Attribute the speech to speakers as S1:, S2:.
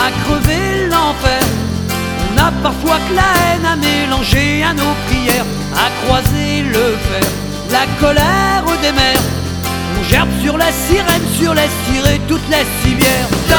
S1: à crever l'enfer. On a parfois que la haine à mélanger à nos prières, à croiser le fer, la colère des mers. On gerbe sur la sirène, sur les cirés, toutes les civières.